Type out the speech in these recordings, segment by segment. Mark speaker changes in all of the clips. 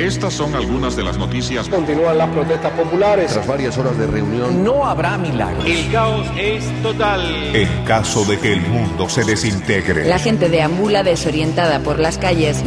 Speaker 1: Estas son algunas de las noticias.
Speaker 2: Continúan las protestas populares.
Speaker 3: Tras varias horas de reunión,
Speaker 4: no habrá milagros.
Speaker 5: El caos es total.
Speaker 6: En caso de que el mundo se desintegre.
Speaker 7: La gente deambula desorientada por las calles.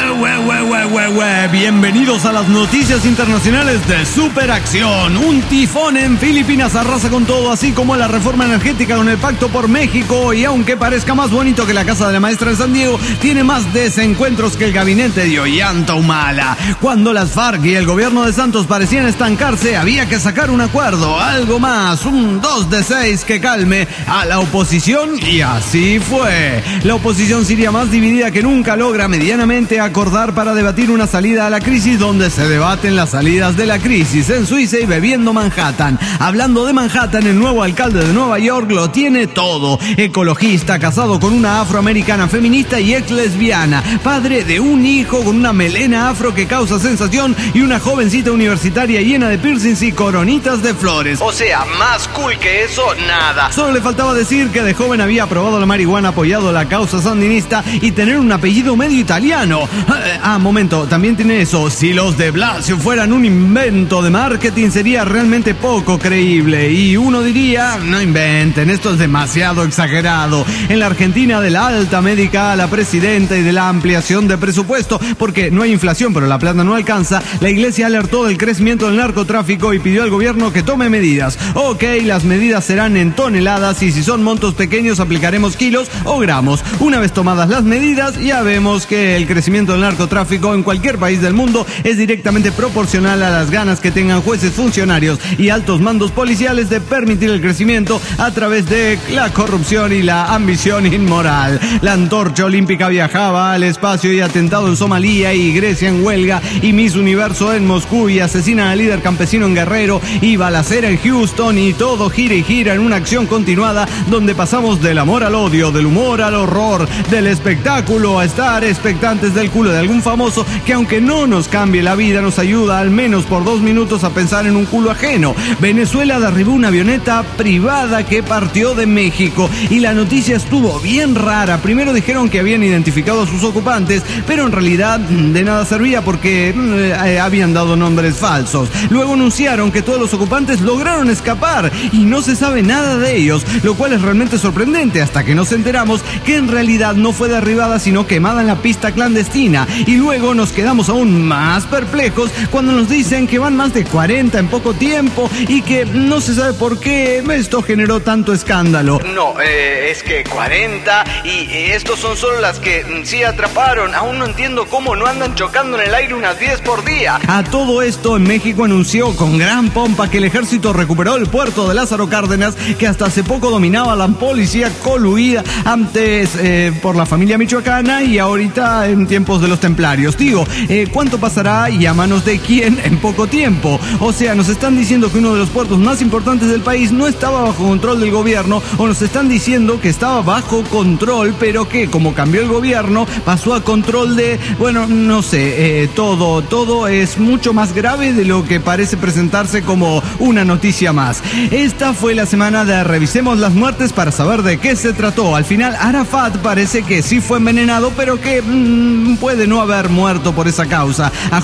Speaker 8: Bienvenidos a las noticias internacionales de Superacción. Un tifón en Filipinas arrasa con todo, así como la reforma energética con el Pacto por México. Y aunque parezca más bonito que la casa de la maestra de San Diego, tiene más desencuentros que el gabinete de Ollanta Humala. Cuando las FARC y el gobierno de Santos parecían estancarse, había que sacar un acuerdo, algo más, un 2 de 6 que calme a la oposición, y así fue. La oposición siria más dividida que nunca logra medianamente acordar para debatir una salida a la crisis, donde se debaten las salidas de la crisis en Suiza y bebiendo Manhattan. Hablando de Manhattan, el nuevo alcalde de Nueva York lo tiene todo: ecologista, casado con una afroamericana feminista y ex lesbiana, padre de un hijo con una melena afro que causa sensación y una jovencita universitaria llena de piercings y coronitas de flores. O sea, más cool que eso, nada. Solo le faltaba decir que de joven había aprobado la marihuana, apoyado la causa sandinista y tener un apellido medio italiano. Momento, también tiene eso. Si los de Blasio fueran un invento de marketing, sería realmente poco creíble. Y uno diría, no inventen, esto es demasiado exagerado. En la Argentina de la alta médica a la presidenta y de la ampliación de presupuesto, porque no hay inflación, pero la plata no alcanza, la iglesia alertó del crecimiento del narcotráfico y pidió al gobierno que tome medidas. Ok, las medidas serán en toneladas y si son montos pequeños aplicaremos kilos o gramos. Una vez tomadas las medidas, ya vemos que el crecimiento del narcotráfico en cualquier país del mundo es directamente proporcional a las ganas que tengan jueces, funcionarios y altos mandos policiales de permitir el crecimiento a través de la corrupción y la ambición inmoral. La antorcha olímpica viajaba al espacio y atentado en Somalia y Grecia en huelga y Miss Universo en Moscú y asesinan al líder campesino en Guerrero y balacera en Houston, y todo gira y gira en una acción continuada donde pasamos del amor al odio, del humor al horror, del espectáculo a estar expectantes del culo de algún famoso que, aunque no nos cambie la vida, nos ayuda al menos por 2 minutos a pensar en un culo ajeno. Venezuela derribó una avioneta privada que partió de México y la noticia estuvo bien rara. Primero dijeron que habían identificado a sus ocupantes, pero en realidad de nada servía porque habían dado nombres falsos. Luego anunciaron que todos los ocupantes lograron escapar y no se sabe nada de ellos, lo cual es realmente sorprendente hasta que nos enteramos que en realidad no fue derribada sino quemada en la pista clandestina. Y luego nos quedamos aún más perplejos cuando nos dicen que van más de 40 en poco tiempo y que no se sabe por qué esto generó tanto escándalo. No, es que 40 y estos son solo las que sí atraparon. Aún no entiendo cómo no andan chocando en el aire unas 10 por día. A todo esto, en México anunció con gran pompa que el ejército recuperó el puerto de Lázaro Cárdenas, que hasta hace poco dominaba la policía coluida antes por la familia michoacana y ahorita en tiempos de los templarios. Digo, ¿cuánto pasará y a manos de quién en poco tiempo? O sea, nos están diciendo que uno de los puertos más importantes del país no estaba bajo control del gobierno, o nos están diciendo que estaba bajo control, pero que como cambió el gobierno pasó a control de, bueno, no sé, todo es mucho más grave de lo que parece presentarse como una noticia más. Esta fue la semana de Revisemos las Muertes para saber de qué se trató. Al final, Arafat parece que sí fue envenenado, pero que puede no haber muerto por esa causa. A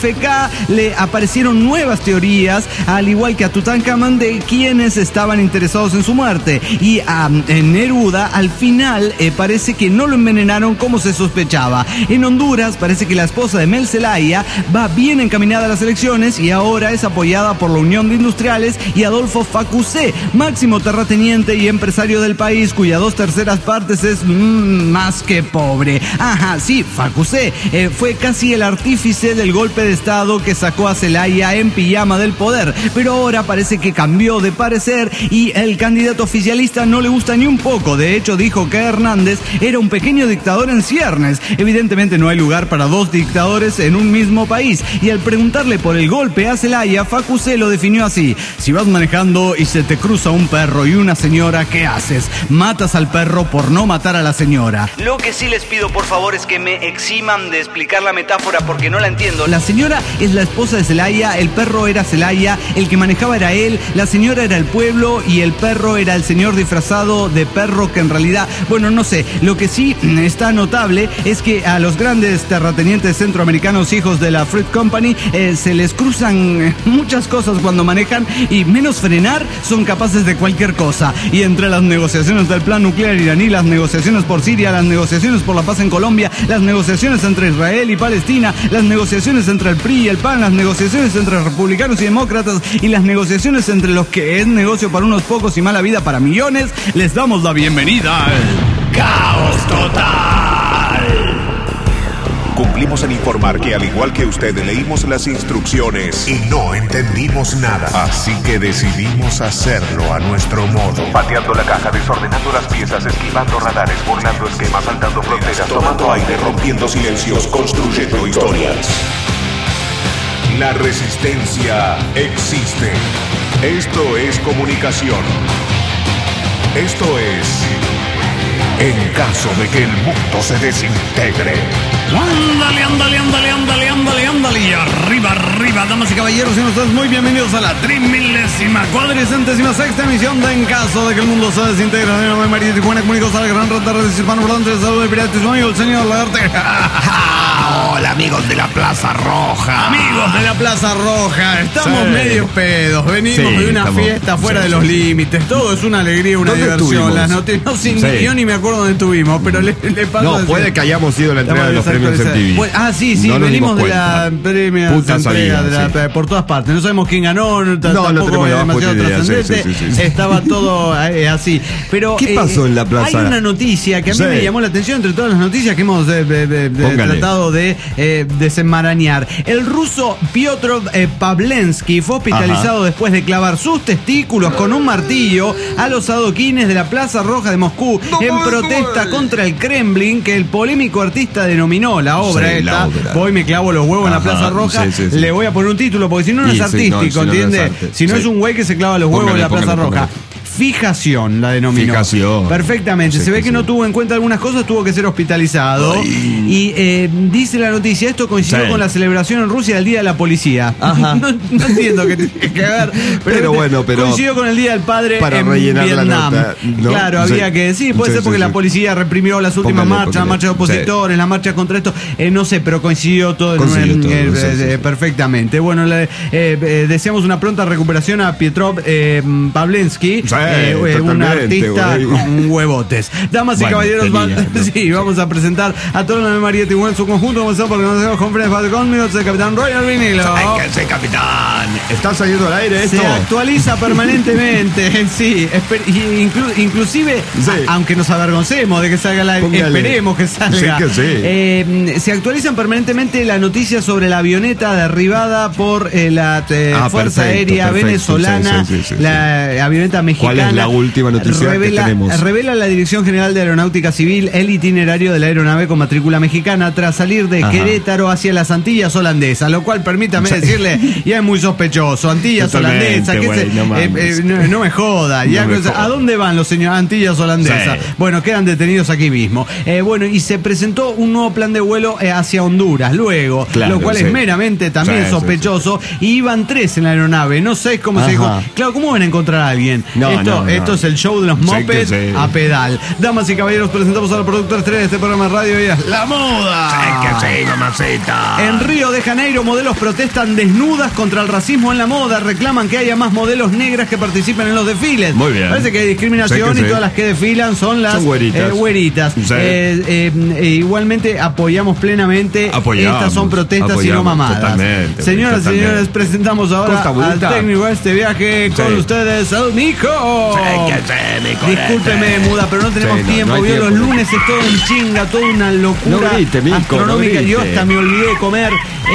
Speaker 8: JFK le aparecieron nuevas teorías, al igual que a Tutankamón, de quienes estaban interesados en su muerte. Y a Neruda, al final, parece que no lo envenenaron como se sospechaba. En Honduras, parece que la esposa de Mel Zelaya va bien encaminada a las elecciones y ahora es apoyada por la Unión de Industriales y Adolfo Facusé, máximo terrateniente y empresario del país, cuya 2/3 partes es más que pobre. Ajá, sí, Facusé fue casi el artífice del golpe de estado que sacó a Zelaya en pijama del poder, pero ahora parece que cambió de parecer y el candidato oficialista no le gusta ni un poco. De hecho, dijo que Hernández era un pequeño dictador en ciernes. Evidentemente no hay lugar para 2 dictadores en un mismo país, y al preguntarle por el golpe a Zelaya, Facusé lo definió así: si vas manejando y se te cruza un perro y una señora, ¿qué haces? Matas al perro por no matar a la señora. Lo que sí les pido por favor es que me eximan de explicar la metáfora porque no la entiendo. La señora es la esposa de Zelaya, el perro era Zelaya, el que manejaba era él, la señora era el pueblo y el perro era el señor disfrazado de perro que en realidad, bueno, no sé. Lo que sí está notable es que a los grandes terratenientes centroamericanos y hijos de la Fruit Company, se les cruzan muchas cosas cuando manejan y menos frenar son capaces de cualquier cosa. Y entre las negociaciones del plan nuclear iraní, las negociaciones por Siria, las negociaciones por la paz en Colombia, las negociaciones entre Israel y Palestina, las negociaciones entre el PRI y el PAN, las negociaciones entre republicanos y demócratas y las negociaciones entre los que es negocio para unos pocos y mala vida para millones, les damos la bienvenida al Caos Total.
Speaker 6: Cumplimos en informar que al igual que usted leímos las instrucciones y no entendimos nada. Así que decidimos hacerlo a nuestro modo. Pateando la caja, desordenando las piezas, esquivando radares, burlando esquemas, saltando fronteras, tomando aire, rompiendo silencios, construyendo historias. La resistencia existe. Esto es comunicación. Esto es en caso de que el mundo se desintegre.
Speaker 8: Ándale, ándale, ándale, ándale, ándale, ándale. Y arriba, arriba, damas y caballeros, y ustedes muy bienvenidos a la 3046ª emisión de En caso de que el mundo se desintegre. Mi nombre es María Tijuana, comunicos a la gran rata de hispano hablante de salud de piratismo, amigo el señor Lagarde.
Speaker 3: Hola, amigos de la Plaza Roja.
Speaker 8: Amigos de la Plaza Roja, estamos medio pedos, venimos de una fiesta fuera de los límites, todo es una alegría, una diversión. Las noticias, yo ni me acuerdo dónde estuvimos, pero le paso.
Speaker 3: No, puede que hayamos ido a la entrega de los premios MTV.
Speaker 8: Sí, no venimos de la premia entrega por todas partes. No sabemos quién ganó, tampoco es demasiado trascendente. Estaba todo así. Pero
Speaker 3: ¿qué pasó en la plaza?
Speaker 8: Hay una noticia que a mí me llamó la atención entre todas las noticias que hemos tratado de desenmarañar. El ruso Piotr Pavlensky fue hospitalizado después de clavar sus testículos con un martillo a los adoquines de la Plaza Roja de Moscú en protesta contra el Kremlin, que el polémico artista denominó la obra esta. Voy, me clavo los huevos en la Plaza Roja, le voy a poner un título porque si no es artístico, ¿entiendes? Si no es un güey que se clava los huevos en la Plaza Roja. Fijación la denominó. Perfectamente. Se ve que no tuvo en cuenta algunas cosas, tuvo que ser hospitalizado. Y dice la noticia, esto coincidió con la celebración en Rusia del Día de la Policía. No entiendo qué tiene que ver. Pero coincidió con el Día del Padre
Speaker 3: para
Speaker 8: en
Speaker 3: rellenar
Speaker 8: Vietnam.
Speaker 3: La nota, ¿no?
Speaker 8: Claro, había que decir, puede ser porque la policía reprimió las últimas marchas, la marcha de opositores, la marcha contra esto, no sé, pero coincidió todo perfectamente. Bueno, deseamos una pronta recuperación a Piotr Pavlensky. Un artista con huevotes. Damas y caballeros, vamos a presentar a toda la María Tijuana en su conjunto. Vamos a porque nos hacemos conferencia conmigo, el capitán Royal Vinilo.
Speaker 3: ¡Ay, que ese capitán! ¿Está saliendo al aire esto?
Speaker 8: Se actualiza permanentemente, inclusive, aunque nos avergoncemos de que salga al aire, esperemos que salga. Se actualizan permanentemente las noticias sobre la avioneta derribada por la Fuerza Aérea Venezolana, la avioneta mexicana.
Speaker 3: ¿Cuál es la última noticia que tenemos?
Speaker 8: Revela la Dirección General de Aeronáutica Civil el itinerario de la aeronave con matrícula mexicana tras salir de Querétaro hacia las Antillas holandesas, lo cual, permítame decirle, ya es muy sospechoso. Antillas holandesas, no me joda. ¿A dónde van los señores Antillas holandesas? Bueno, quedan detenidos aquí mismo. Y se presentó un nuevo plan de vuelo hacia Honduras luego, lo cual es meramente también sospechoso. Y iban 3 en la aeronave, no sé cómo se dijo. Claro, ¿cómo van a encontrar a alguien? Esto es el show de los mopeds a pedal. Damas y caballeros, presentamos a la productora estrella de este programa de radio, ella es La Moda.
Speaker 3: Mamacita.
Speaker 8: En Río de Janeiro, modelos protestan desnudas contra el racismo en la moda, reclaman que haya más modelos negras que participen en los desfiles.
Speaker 3: Muy bien.
Speaker 8: Parece que hay discriminación y todas las que desfilan son las güeritas. Igualmente apoyamos plenamente. Estas son protestas y no mamadas.
Speaker 3: Totalmente.
Speaker 8: Señoras y señores, presentamos ahora al técnico de este viaje con ustedes, al Nico. Discúlpeme, Muda, pero no tenemos tiempo. Los lunes es todo en chinga, toda una locura astronómica. Yo hasta me olvidé de comer.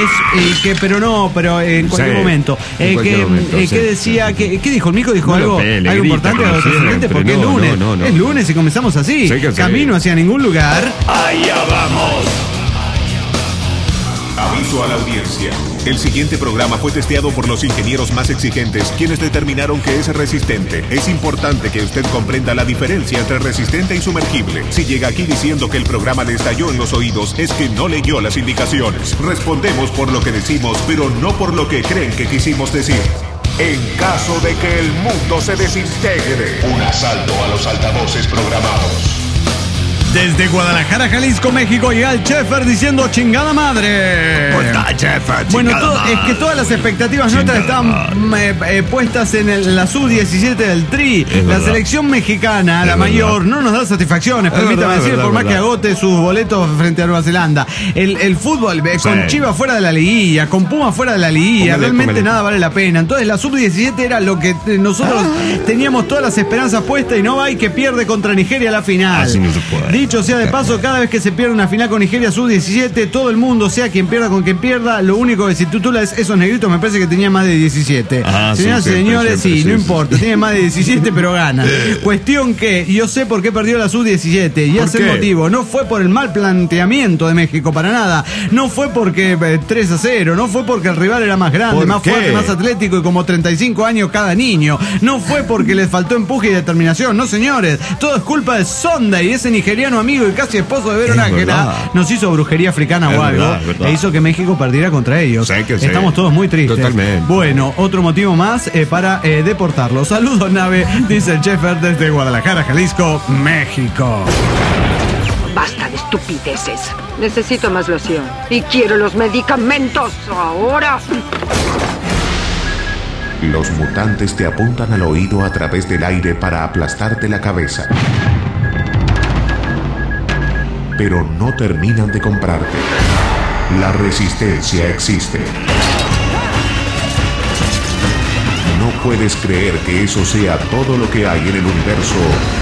Speaker 8: Pero en cualquier momento. ¿Qué decía? ¿Qué dijo? ¿El Mico dijo algo importante? Porque es lunes. Es lunes y comenzamos así. Camino hacia ningún lugar.
Speaker 3: Allá vamos.
Speaker 6: Aviso a la audiencia. El siguiente programa fue testeado por los ingenieros más exigentes, quienes determinaron que es resistente. Es importante que usted comprenda la diferencia entre resistente y sumergible. Si llega aquí diciendo que el programa le estalló en los oídos, es que no leyó las indicaciones. Respondemos por lo que decimos, pero no por lo que creen que quisimos decir. En caso de que el mundo se desintegre, un asalto a los altavoces programados.
Speaker 8: Desde Guadalajara, Jalisco, México, llega el Chefer diciendo chingada madre.
Speaker 3: ¿Cómo está, Chefer?
Speaker 8: Bueno, es que todas las expectativas nuestras estaban puestas en la sub-17 del Tri. La selección mexicana, la mayor, no nos da satisfacciones, permítame decir, por más que agote sus boletos frente a Nueva Zelanda. El fútbol, con Chivas fuera de la liguilla, con Puma fuera de la liguilla, realmente nada vale la pena. Entonces la sub-17 era lo que nosotros teníamos todas las esperanzas puestas y no va y que pierde contra Nigeria la final.
Speaker 3: Así no se puede.
Speaker 8: Dicho sea de paso, cada vez que se pierde una final con Nigeria sub-17, todo el mundo, sea quien pierda con quien pierda, lo único que se titula es esos negritos, me parece que tenían más de 17. Señoras y señores, sí, no importa, tienen más de 17 pero ganan. Cuestión que yo sé por qué perdió la sub-17 y es el motivo. No fue por el mal planteamiento de México para nada, no fue porque 3-0, no fue porque el rival era más grande, más fuerte, más atlético y como 35 años cada niño, no fue porque les faltó empuje y determinación, no señores, todo es culpa de Sunday, ese nigeriano amigo y casi esposo de Vero Nájera, nos hizo brujería africana o algo e hizo que México perdiera contra ellos. Estamos todos muy tristes.
Speaker 3: Totalmente.
Speaker 8: Bueno, otro motivo más para deportarlo. Saludos, nave, dice el Chefer desde Guadalajara, Jalisco, México.
Speaker 4: Basta de estupideces. Necesito más loción. Y quiero los medicamentos ahora.
Speaker 6: Los mutantes te apuntan al oído a través del aire para aplastarte la cabeza. Pero no terminan de comprarte. La resistencia existe. No puedes creer que eso sea todo lo que hay en el universo.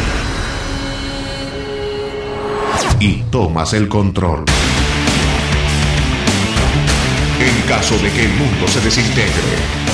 Speaker 6: Y tomas el control. En caso de que el mundo se desintegre.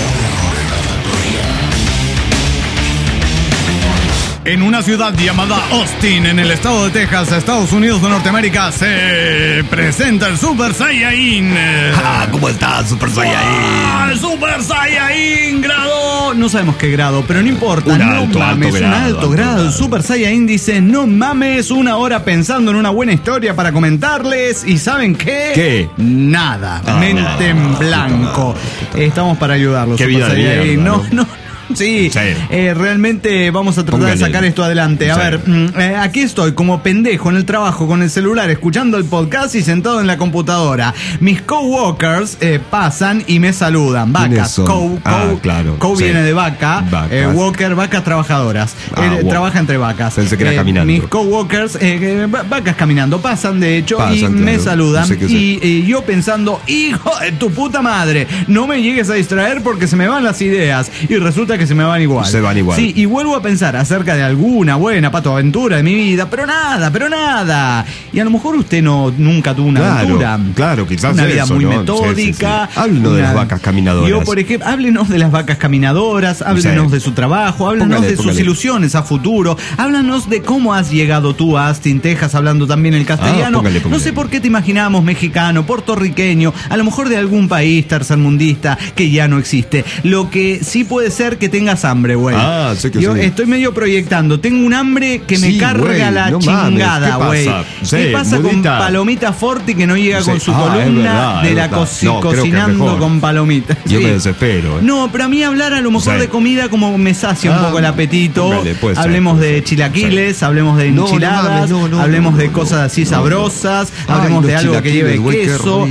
Speaker 8: En una ciudad llamada Austin, en el estado de Texas, Estados Unidos de Norteamérica, se presenta el Super Saiyajin.
Speaker 3: ¿Cómo está Super Saiyajin?
Speaker 8: El Super Saiyajin grado... No sabemos qué grado, pero no importa.
Speaker 3: Un alto grado.
Speaker 8: El Super Saiyajin dice, no mames, una hora pensando en una buena historia para comentarles. ¿Y saben qué?
Speaker 3: ¿Qué?
Speaker 8: Nada. Mente en blanco. Estamos para ayudarlos.
Speaker 3: Qué
Speaker 8: Super
Speaker 3: vida de
Speaker 8: Saiyajin.
Speaker 3: mierda,
Speaker 8: No. Sí, realmente vamos a tratar de sacar esto adelante. A ver, aquí estoy como pendejo en el trabajo con el celular, escuchando el podcast y sentado en la computadora. Mis coworkers pasan y me saludan. Vacas,
Speaker 3: claro.
Speaker 8: Viene de vaca, walker, vacas trabajadoras. Trabaja entre vacas.
Speaker 3: Pensé que era caminando.
Speaker 8: Mis coworkers, vacas caminando, pasan de hecho y me saludan. Y yo pensando, hijo de tu puta madre, no me llegues a distraer porque se me van las ideas. Y resulta que se me van igual.
Speaker 3: Se van igual.
Speaker 8: Sí, y vuelvo a pensar acerca de alguna buena patoaventura de mi vida, pero nada. Y a lo mejor usted nunca tuvo una aventura.
Speaker 3: Claro, quizás
Speaker 8: una vida muy metódica.
Speaker 3: Sí. Háblenos de las vacas caminadoras.
Speaker 8: Yo, por ejemplo, háblenos de las vacas caminadoras, háblenos de su trabajo, háblenos de sus ilusiones a futuro, háblanos de cómo has llegado tú a Austin, Texas, hablando también el castellano.
Speaker 3: Póngale.
Speaker 8: No sé por qué te imaginamos mexicano, puertorriqueño, a lo mejor de algún país tercermundista que ya no existe. Lo que sí puede ser que tengas hambre, güey. Yo estoy medio proyectando. Tengo un hambre que me carga la chingada, güey. ¿Qué pasa con Palomita Forti que no llega con su columna de la cocinando con palomitas?
Speaker 3: Yo me desespero.
Speaker 8: No, pero a mí hablar a lo mejor de comida como me sacia un poco el apetito. Hablemos de chilaquiles, hablemos de enchiladas, hablemos de cosas así sabrosas, hablemos de algo que lleve queso,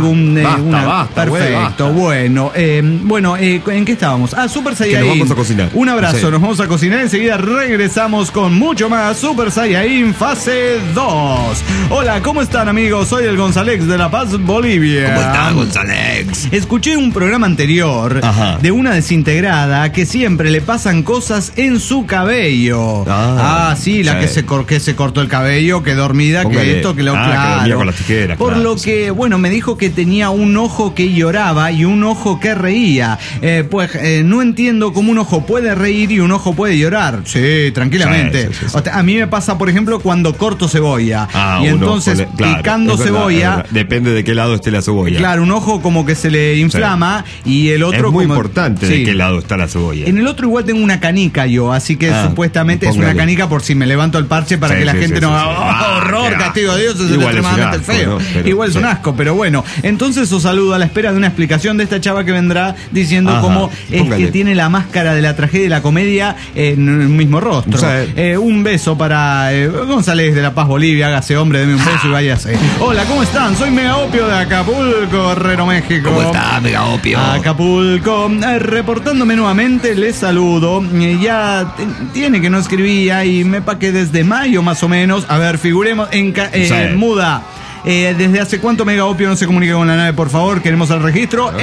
Speaker 8: perfecto. Bueno, ¿en qué estábamos? Super Saiyajin.
Speaker 3: Nos vamos a cocinar.
Speaker 8: Un abrazo, nos vamos a cocinar. Enseguida regresamos con mucho más Super Saiyajin fase 2. Hola, ¿cómo están, amigos? Soy el González de La Paz, Bolivia.
Speaker 3: ¿Cómo está, González?
Speaker 8: Escuché un programa anterior de una desintegrada que siempre le pasan cosas en su cabello. Sí, la que se cortó el cabello, que dormida, que esto, que lo claro.
Speaker 3: Que con las tijeras.
Speaker 8: Por lo que, me dijo que tenía un ojo que lloraba y un ojo que reía. No entiendo cómo un ojo puede reír y un ojo puede llorar. Sí, tranquilamente. Sí. O sea, a mí me pasa, por ejemplo, cuando corto cebolla. Y entonces, picando cebolla...
Speaker 3: Depende de qué lado esté la cebolla.
Speaker 8: Claro, un ojo como que se le inflama y el otro...
Speaker 3: Es muy importante de qué lado está la cebolla.
Speaker 8: En el otro igual tengo una canica yo, así que supuestamente es una canica por si me levanto el parche para que la gente no haga horror, castigo de Dios, es extremadamente feo. Igual es un asco, pero bueno. Entonces os saludo a la espera de una explicación de esta chava que vendrá diciendo cómo es que tiene la más máscara de la tragedia y la comedia en un mismo rostro. Un beso para González de La Paz, Bolivia. Hágase hombre, deme un beso y váyase. Hola, ¿cómo están? Soy Megaopio de Acapulco, Guerrero, México.
Speaker 3: ¿Cómo está, Megaopio?
Speaker 8: Acapulco. Reportándome nuevamente, les saludo. Ya tiene que no escribía y me paqué desde mayo más o menos. A ver, figuremos en muda. ¿Desde hace cuánto Megaopio no se comunica con la nave? Por favor, queremos el registro.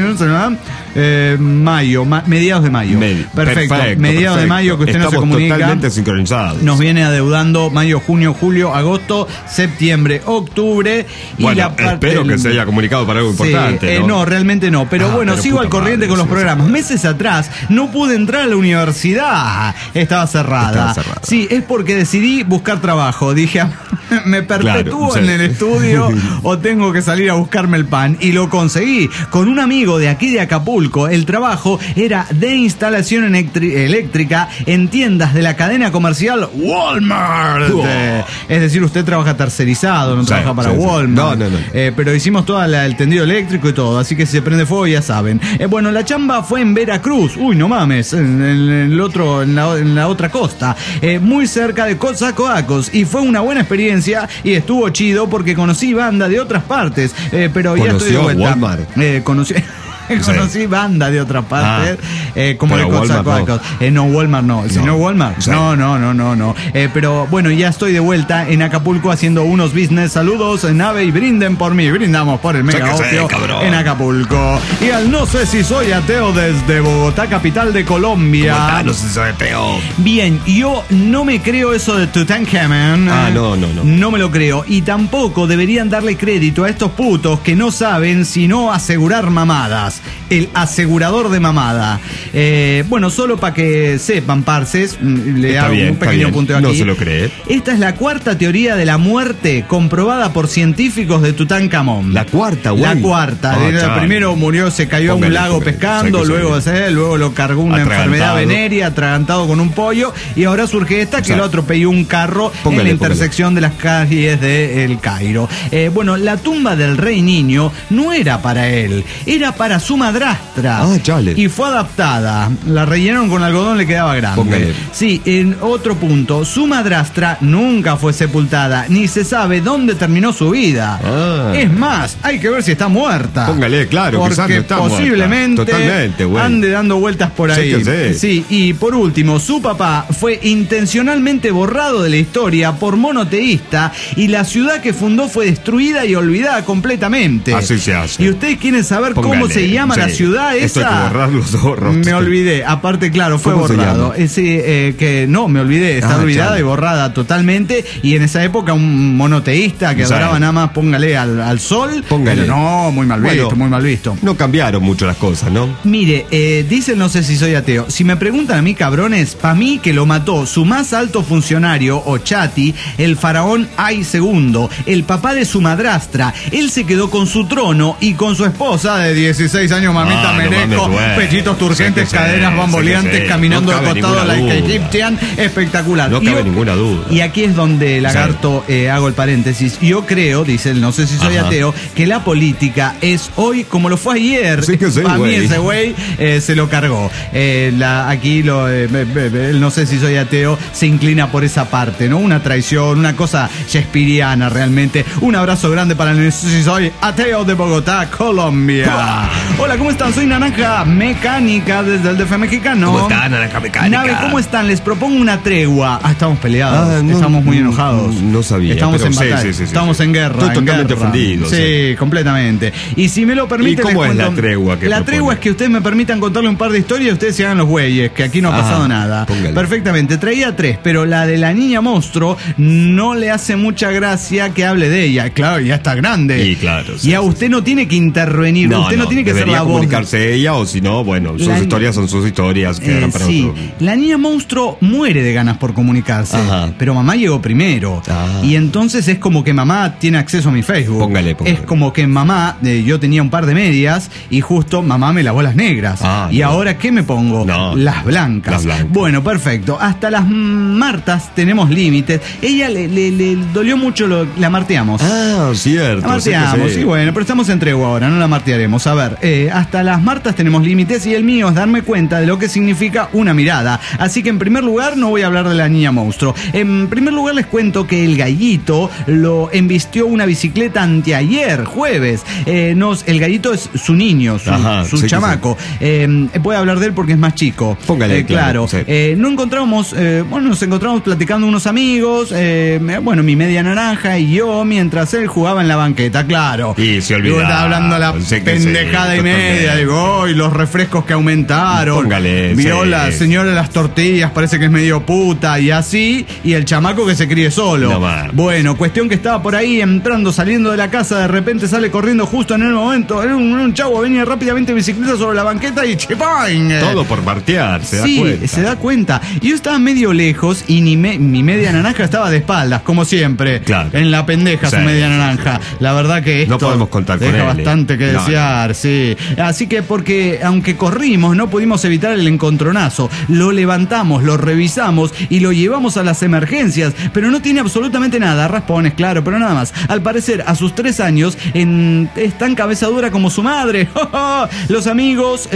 Speaker 8: Mayo, mediados de mayo. Perfecto. Mediados de mayo que usted no se comunica.
Speaker 9: Totalmente sincronizados.
Speaker 8: Nos viene adeudando mayo, junio, julio, agosto, septiembre, octubre.
Speaker 9: Bueno, espero que se haya comunicado para algo importante.
Speaker 8: No, realmente no. Pero bueno, sigo al corriente con los programas. Meses atrás no pude entrar a la universidad. Estaba cerrada. Sí, es porque decidí buscar trabajo. Dije, me perpetúo en el estudio o tengo que salir a buscarme el pan, y lo conseguí con un amigo de aquí de Acapulco. El trabajo era de instalación eléctrica en tiendas de la cadena comercial Walmart. Es decir, usted trabaja tercerizado, no trabaja para Walmart. No. Pero hicimos todo el tendido eléctrico y todo, así que si se prende fuego ya saben. Bueno, la chamba fue en Veracruz. Uy, no mames, en la otra costa, muy cerca de Coatzacoalcos, y fue una buena experiencia y estuvo chido porque conocí banda de otras partes, pero ya estoy de vuelta.
Speaker 9: Walmart.
Speaker 8: Conocí banda de otras partes, como de Coatzacoalcos. No, Walmart no. ¿El señor Walmart? No. Pero bueno, ya estoy de vuelta en Acapulco haciendo unos business. Saludos, nave, y brinden por mí. Brindamos por el Megaopio en Acapulco. Y al no sé si soy ateo desde Bogotá, capital de Colombia.
Speaker 3: ¿Cómo está? No sé si soy ateo.
Speaker 8: Bien, yo no me creo eso de Tutankamón.
Speaker 9: No.
Speaker 8: No me lo creo. Y tampoco deberían darle crédito a estos putos que no saben sino asegurar mamadas. El asegurador de mamada. Bueno, solo para que sepan, parces, le hago un pequeño punteo aquí.
Speaker 9: No se lo cree.
Speaker 8: Esta es la cuarta teoría de la muerte comprobada por científicos de Tutankamón.
Speaker 9: La cuarta, güey.
Speaker 8: La cuarta. Primero murió, se cayó a un lago pescando, luego lo cargó una enfermedad venérea, atragantado con un pollo, y ahora surge esta que lo atropelló un carro en la intersección de las calles de El Cairo. Bueno, la tumba del rey niño no era para él, era para su madrastra. Y fue adaptada. La rellenaron con algodón, le quedaba grande. Sí, en otro punto, su madrastra nunca fue sepultada, ni se sabe dónde terminó su vida. Es más, hay que ver si está muerta.
Speaker 9: Póngale, claro,
Speaker 8: porque
Speaker 9: está
Speaker 8: posiblemente ande dando vueltas por ahí. Sí, y por último, su papá fue intencionalmente borrado de la historia por monoteísta, y la ciudad que fundó fue destruida y olvidada completamente.
Speaker 9: Así se hace.
Speaker 8: ¿Y ustedes quieren saber cómo se llama la ciudad esa?
Speaker 9: Esto hay que borrar los ojos.
Speaker 8: Me olvidé. Aparte, claro, fue borrado. Me olvidé. Está olvidada y borrada totalmente. Y en esa época un monoteísta que adoraba nada más, póngale al sol. Pero no, muy mal visto, muy mal visto.
Speaker 9: No cambiaron mucho las cosas, ¿no?
Speaker 8: Mire, dicen, no sé si soy ateo. Si me preguntan a mí, cabrones, pa' mí que lo mató su más alto funcionario, o Chati, el faraón Ay II, el papá de su madrastra. Él se quedó con su trono y con su esposa de 16 años, mamita mereco, pechitos turgentes, caderas bamboleantes, caminando al costado de la Egyptian, espectacular.
Speaker 9: No cabe ninguna duda.
Speaker 8: Y aquí es donde, Lagarto, hago el paréntesis. Yo creo, dice él, no sé si soy ateo, que la política es hoy como lo fue ayer. A mí ese güey se lo cargó. Él, no sé si soy ateo, se inclina por esa parte, ¿no? Una traición, una cosa shakespeariana realmente. Un abrazo grande para el no sé si soy ateo de Bogotá, Colombia. Hola, ¿cómo están? Soy Naranja Mecánica desde el DF mexicano.
Speaker 3: ¿Cómo están, Naranja Mecánica?
Speaker 8: Nave, ¿cómo están? Les propongo una tregua. Estamos peleados, estamos muy enojados.
Speaker 9: No sabía.
Speaker 8: Estamos en batalla, estamos en guerra.
Speaker 9: Estoy totalmente ofendido.
Speaker 8: Sí, completamente. Y si me lo permiten,
Speaker 9: ¿y cómo es la tregua?
Speaker 8: La tregua es que ustedes me permitan contarle un par de historias y ustedes se hagan los güeyes, que aquí no ha pasado nada.
Speaker 9: Póngale.
Speaker 8: Perfectamente. Traía 3, pero la de la niña monstruo no le hace mucha gracia que hable de ella. Claro, ya está grande.
Speaker 9: Y claro.
Speaker 8: Y a usted no tiene que intervenir, usted no tiene que ser la voz.
Speaker 9: Comunicarse ella, o si no, bueno, sus historias son sus historias.
Speaker 8: Sí, la niña monstruo muere de ganas por comunicarse, pero mamá llegó primero. Y entonces es como que mamá tiene acceso a mi Facebook.
Speaker 9: Póngale.
Speaker 8: Es como que mamá, yo tenía un par de medias y justo mamá me lavó las negras. Y ahora, ¿qué me pongo? Las blancas. Bueno, perfecto. Hasta las martas tenemos límites. Ella le dolió mucho, la marteamos.
Speaker 9: Cierto.
Speaker 8: La marteamos, sí, bueno, pero estamos en tregua ahora, no la martearemos. A ver, hasta las martas tenemos límites y el mío más darme cuenta de lo que significa una mirada. Así que en primer lugar no voy a hablar de la niña monstruo. En primer lugar les cuento que el gallito lo embistió una bicicleta anteayer, jueves. El gallito es su niño, su chamaco. Puede hablar de él porque es más chico.
Speaker 9: Póngale,
Speaker 8: claro. Sí. Nos encontramos platicando unos amigos, mi media naranja y yo, mientras él jugaba en la banqueta, claro.
Speaker 9: Y se olvidaba.
Speaker 8: Yo estaba hablando la pendejada y media, digo, los refrescos que aumentaron.
Speaker 9: Póngale.
Speaker 8: Vio la señora de las tortillas, parece que es medio puta, y así, y el chamaco que se críe solo.
Speaker 9: No más.
Speaker 8: Bueno, cuestión que estaba por ahí entrando, saliendo de la casa, de repente sale corriendo justo en el momento. Era un chavo, venía rápidamente en bicicleta sobre la banqueta y ¡chepang!
Speaker 9: Todo por bartear, se da cuenta.
Speaker 8: Sí, se da cuenta. Y yo estaba medio lejos y mi media naranja estaba de espaldas, como siempre.
Speaker 9: Claro.
Speaker 8: En la pendeja su media naranja. La verdad que esto
Speaker 9: no podemos contar con él.
Speaker 8: Deja bastante que desear, sí. Así que porque, aunque corrimos, no pudimos evitar el encontronazo. Lo levantamos, lo revisamos y lo llevamos a las emergencias. Pero no tiene absolutamente nada. Raspones, claro, pero nada más. Al parecer, a sus 3 años, es tan cabeza dura como su madre. Los amigos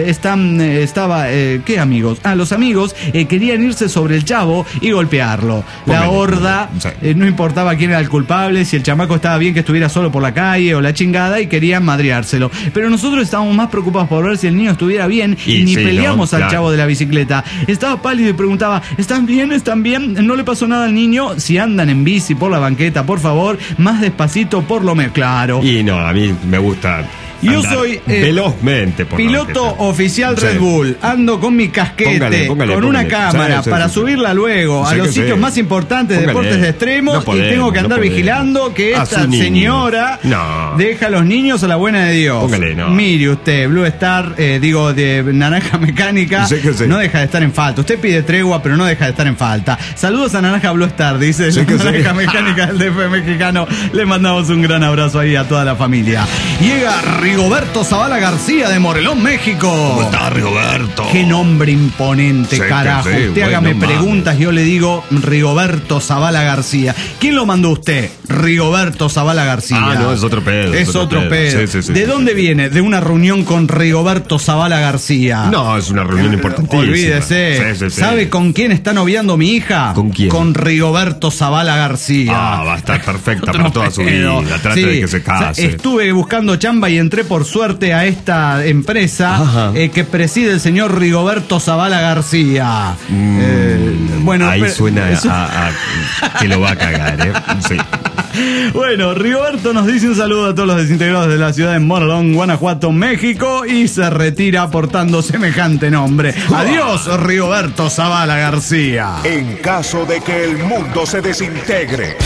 Speaker 8: ¿qué amigos? Los amigos querían irse sobre el chavo y golpearlo. La horda, no importaba quién era el culpable, si el chamaco estaba bien que estuviera solo por la calle o la chingada, y querían madreárselo. Pero nosotros estábamos más preocupados por ver si el niño estuviera bien y ni peleamos al chavo de la bicicleta. Estaba pálido y preguntaba, ¿están bien? ¿Están bien? ¿No le pasó nada al niño? Si andan en bici por la banqueta, por favor, más despacito por lo menos. Claro.
Speaker 9: Y no, a mí me gusta...
Speaker 8: Yo soy
Speaker 9: velozmente por
Speaker 8: piloto oficial Red Bull. Ando con mi casquete, con una cámara para subirla luego a los sitios más importantes de deportes de extremos, y tengo que andar vigilando que esta señora deja a los niños a la buena de Dios. Mire usted, Blue Star, de Naranja Mecánica, no deja de estar en falta. Usted pide tregua, pero no deja de estar en falta. Saludos a Naranja Blue Star, dice Naranja Mecánica del DF mexicano. Le mandamos un gran abrazo ahí a toda la familia. Llega Rigoberto Zavala García de Morelos, México.
Speaker 3: ¿Cómo está, Rigoberto?
Speaker 8: Qué nombre imponente, carajo. Usted hágame preguntas, yo le digo Rigoberto Zavala García. ¿Quién lo mandó usted? Rigoberto Zavala García.
Speaker 9: No, es otro pedo.
Speaker 8: Es otro pedo. ¿De dónde viene? ¿De una reunión con Rigoberto Zavala García?
Speaker 9: No, es una reunión importantísima.
Speaker 8: Olvídese. ¿Sabe con quién está noviando mi hija?
Speaker 9: ¿Con quién?
Speaker 8: Con Rigoberto Zavala García.
Speaker 9: Va a estar perfecta para toda su vida. Trate de que se case.
Speaker 8: Estuve buscando chamba y entré por suerte a esta empresa que preside el señor Rigoberto Zavala García.
Speaker 9: Ahí suena a que lo va a cagar, Sí.
Speaker 8: Bueno, Rigoberto nos dice un saludo a todos los desintegrados de la ciudad de Morelón, Guanajuato, México, y se retira portando semejante nombre. Adiós, Rigoberto Zavala García.
Speaker 6: En caso de que el mundo se desintegre,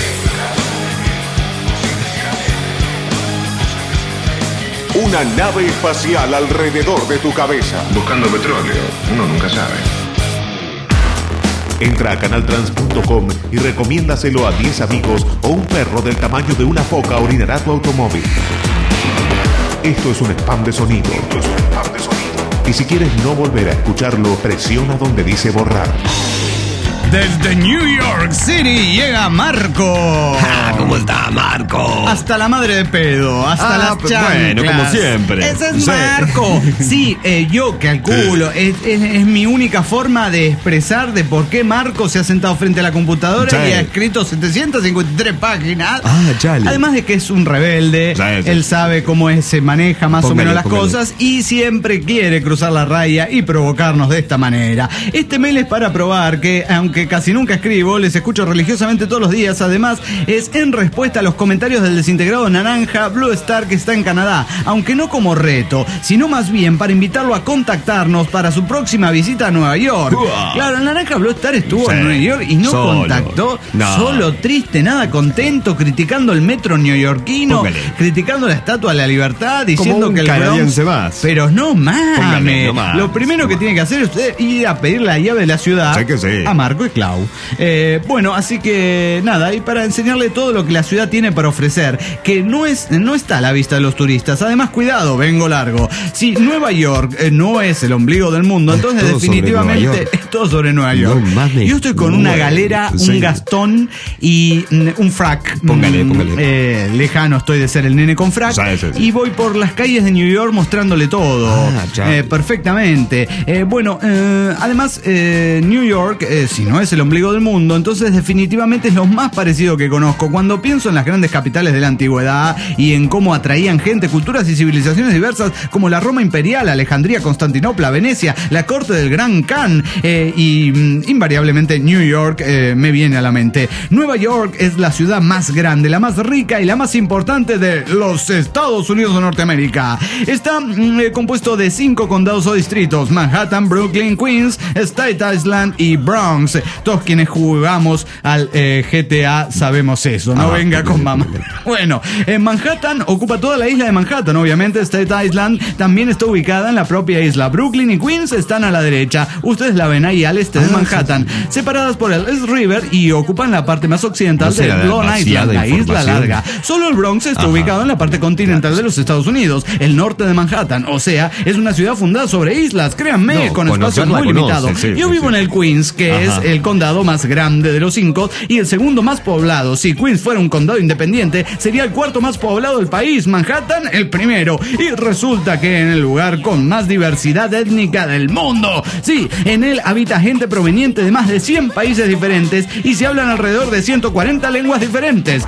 Speaker 6: una nave espacial alrededor de tu cabeza.
Speaker 1: Buscando petróleo, uno nunca sabe.
Speaker 6: Entra a canaltrans.com y recomiéndaselo a 10 amigos o un perro del tamaño de una foca orinará tu automóvil. Esto es un spam de sonido. Y si quieres no volver a escucharlo, presiona donde dice borrar.
Speaker 8: Desde New York City llega Marco.
Speaker 3: ¿Cómo está, Marco?
Speaker 8: Hasta la madre de pedo, hasta las chanclas.
Speaker 9: Bueno, como siempre.
Speaker 8: Ese es Marco. Sí, yo calculo, es mi única forma de expresar de por qué Marco se ha sentado frente a la computadora y ha escrito 753 páginas. Además de que es un rebelde, él sabe cómo se maneja más o menos las cosas y siempre quiere cruzar la raya y provocarnos de esta manera. Este mail es para probar que, aunque casi nunca escribo, les escucho religiosamente todos los días. Además, es en respuesta a los comentarios del desintegrado Naranja Blue Star que está en Canadá, aunque no como reto, sino más bien para invitarlo a contactarnos para su próxima visita a Nueva York. Claro, el Naranja Blue Star estuvo en Nueva York y no contactó. Solo, triste, nada contento, criticando el metro neoyorquino, criticando la Estatua de la Libertad, diciendo que el Bronx
Speaker 9: más.
Speaker 8: Pero no mames. Lo primero que tiene que hacer es usted ir a pedir la llave de la ciudad a Marco Reclau. Bueno, así que nada, y para enseñarle todo lo que la ciudad tiene para ofrecer, que no está a la vista de los turistas. Además, cuidado, vengo largo. Si Nueva York no es el ombligo del mundo, entonces definitivamente es todo sobre Nueva York. No, yo estoy con una galera, un Gastón y un frac. Póngale. Lejano estoy de ser el nene con frac. Y voy por las calles de New York mostrándole todo. Perfectamente. Además, New York, si no es el ombligo del mundo, entonces definitivamente es lo más parecido que conozco. Cuando pienso en las grandes capitales de la antigüedad y en cómo atraían gente, culturas y civilizaciones diversas como la Roma imperial, Alejandría, Constantinopla, Venecia, la corte del Gran Khan y invariablemente New York me viene a la mente. Nueva York es la ciudad más grande, la más rica y la más importante de los Estados Unidos de Norteamérica. Está compuesto de 5 condados o distritos: Manhattan, Brooklyn, Queens, Staten Island y Bronx. Todos quienes jugamos al GTA sabemos eso, no venga con mamá. Bueno, Manhattan ocupa toda la isla de Manhattan, obviamente. Staten Island también está ubicada en la propia isla. Brooklyn y Queens están a la derecha. Ustedes la ven ahí al este de Manhattan, separadas por el East River, y ocupan la parte más occidental de Long Island, la isla larga. Solo el Bronx está ubicado en la parte continental de los Estados Unidos, el norte de Manhattan. O sea, es una ciudad fundada sobre islas, créanme, con espacios muy limitados. Yo vivo en el Queens, que es el condado más grande de los 5 y el segundo más poblado. Si Queens fuera un condado independiente, sería el cuarto más poblado del país. Manhattan, el primero. Y resulta que en el lugar con más diversidad étnica del mundo. Sí, en él habita gente proveniente de más de 100 países diferentes y se hablan alrededor de 140 lenguas diferentes.